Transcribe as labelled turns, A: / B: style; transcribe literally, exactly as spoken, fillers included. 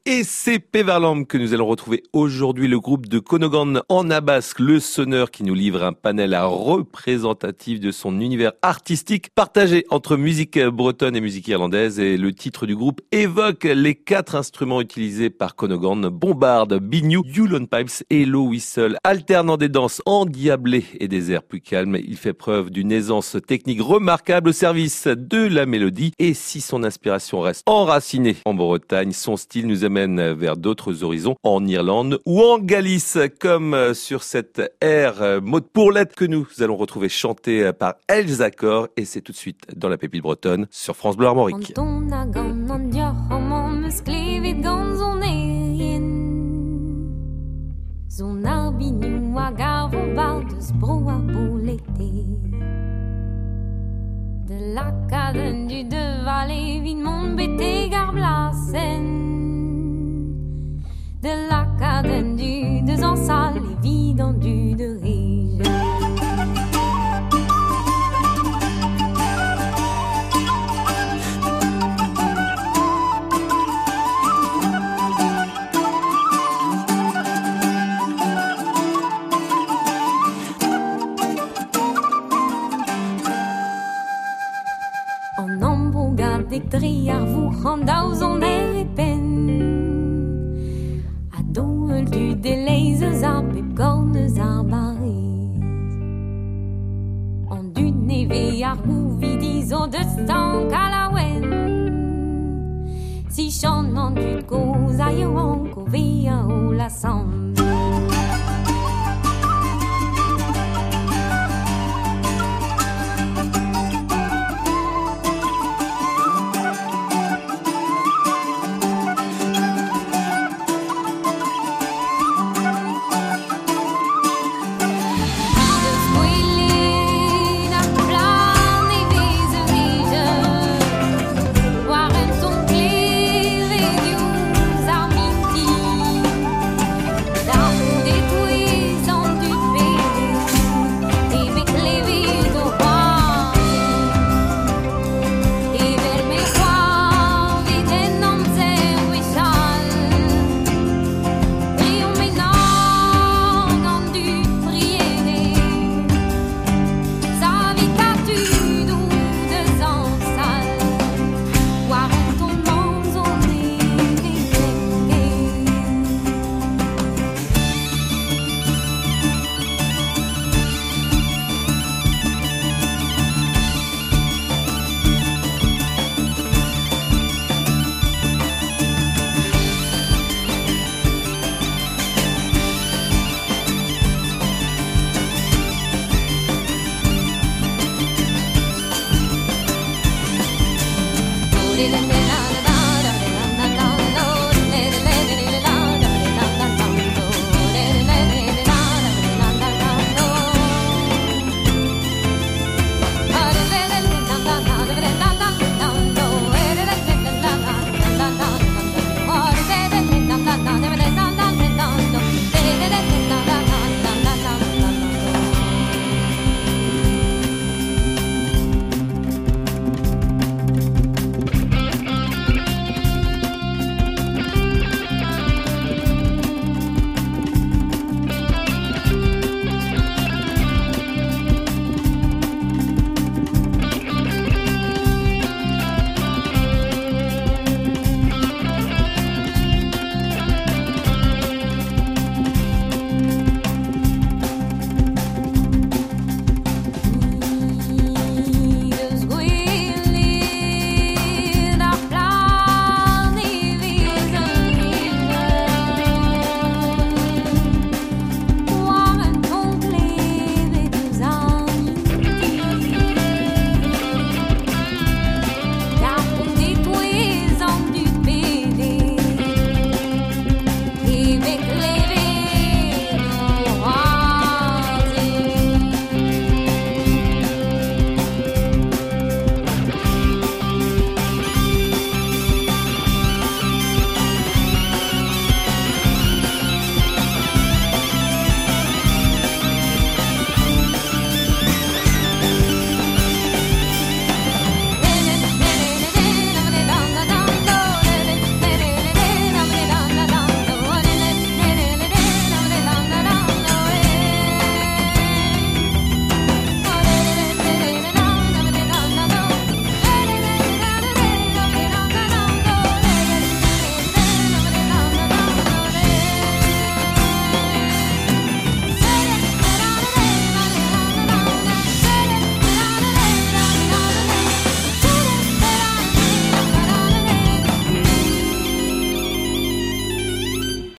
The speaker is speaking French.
A: Et c'est Peverlamb que nous allons retrouver aujourd'hui, le groupe de Konogan en Abasque, le sonneur qui nous livre un panel représentatif de son univers artistique, partagé entre musique bretonne et musique irlandaise. Et le titre du groupe évoque les quatre instruments utilisés par Konogan: bombarde, biniou, Yulon Pipes et low whistle. Alternant des danses endiablées et des airs plus calmes, il fait preuve d'une aisance technique remarquable au service de la mélodie. Et si son inspiration reste enracinée en Bretagne, son style nous amène vers d'autres horizons, en Irlande ou en Galice, comme sur cette air mot de pourlette que nous allons retrouver chanté par Elsa Cor, et c'est tout de suite dans la pépite bretonne sur France Bleu Armorique.
B: De la cadenne du de vallée, vin mon bété garblasen. De la cadenne du de Zansal, et vidant du de Rige. En embrouillade des triards, vous rendez en air et peine. À dos du délai, zap et cornes arbaris. En du névé, argou, vidis, au de sang, calawen. Si chanant du go,